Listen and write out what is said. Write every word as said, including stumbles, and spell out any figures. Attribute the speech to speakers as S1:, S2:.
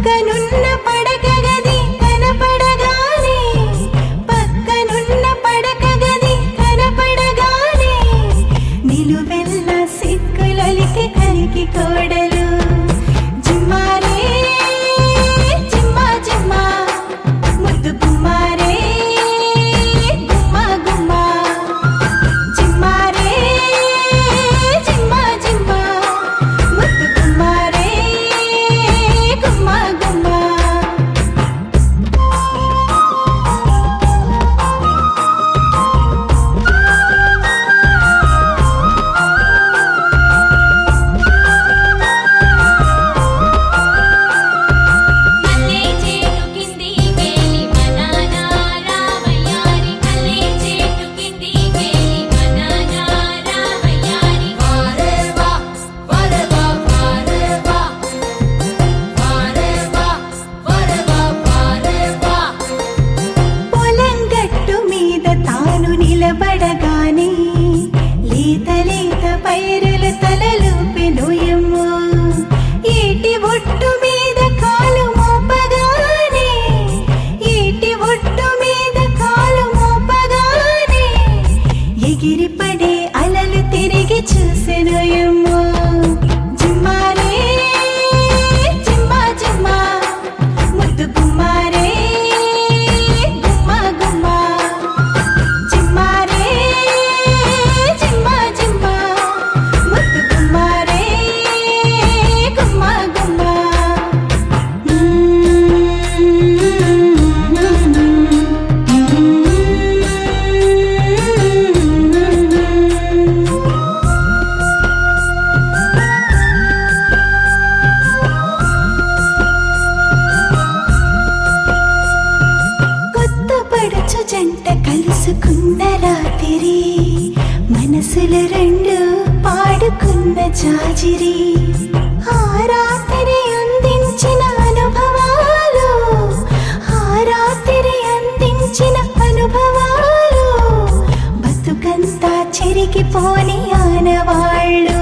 S1: పక్కనున్న పడక గది కనపడగానే పక్కనున్న పడక గది కనపడగానే నిలువెల్ల సిక్కులొలికి కలికి కోడలు జిమ్మారే జిమ్మా జిమ్మా ముద్దు గుమ్మారే గుమ్మా గుమ్మా జిమ్మారే జిమ్మా జిమ్మా ముద్దు గుమ్మారే గుమ్మా గుమ్మా నిలబడగానే లేత లేత పైరుల తలలూపెనోయమ్మో ఏటి ఒట్టు మీద కాలు మోపగానే ఏటి ఒట్టు మీద కాలు మోపగానే ఎగిరిపడే అలలు తిరిగి చూసెనోయమ్మో జిమ్మారే జిమ్మా జిమ్మా ముద్దు గుమ్మారే గుమ్మా గుమ్మా జంట కలుసుకున్న రాత్రి మనసులు రెండు పాడుకున్న జాజిరి ఆ రాత్రి అందించిన అనుభవాలు ఆ రాత్రి అందించిన అనుభవాలు బతుకంతా చెరిగిపోని ఆనవాళ్ళు